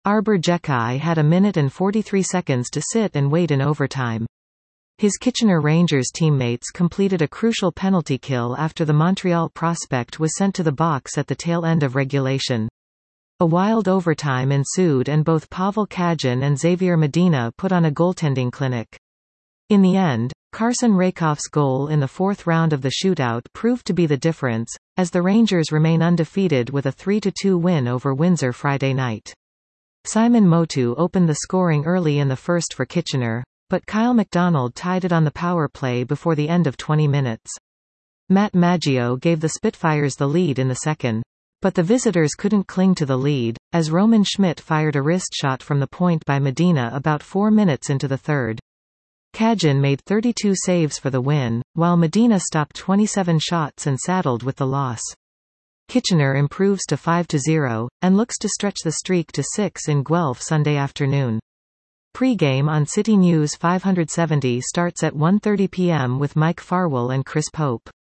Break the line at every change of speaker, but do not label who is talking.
Arber Jekai had a minute and 43 seconds to sit and wait in overtime. His Kitchener Rangers teammates completed a crucial penalty kill after the Montreal prospect was sent to the box at the tail end of regulation. A wild overtime ensued and both Pavel Kajin and Xavier Medina put on a goaltending clinic. In the end, Carson Rakoff's goal in the fourth round of the shootout proved to be the difference, as the Rangers remain undefeated with a 3-2 win over Windsor Friday night. Simon Motu opened the scoring early in the first for Kitchener, but Kyle McDonald tied it on the power play before the end of 20 minutes. Matt Maggio gave the Spitfires the lead in the second. But the visitors couldn't cling to the lead, as Roman Schmidt fired a wrist shot from the point by Medina about 4 minutes into the third. Kajin made 32 saves for the win, while Medina stopped 27 shots and saddled with the loss. Kitchener improves to 5-0, and looks to stretch the streak to 6 in Guelph Sunday afternoon. Pre-game on City News 570 starts at 1:30 p.m. with Mike Farwell and Chris Pope.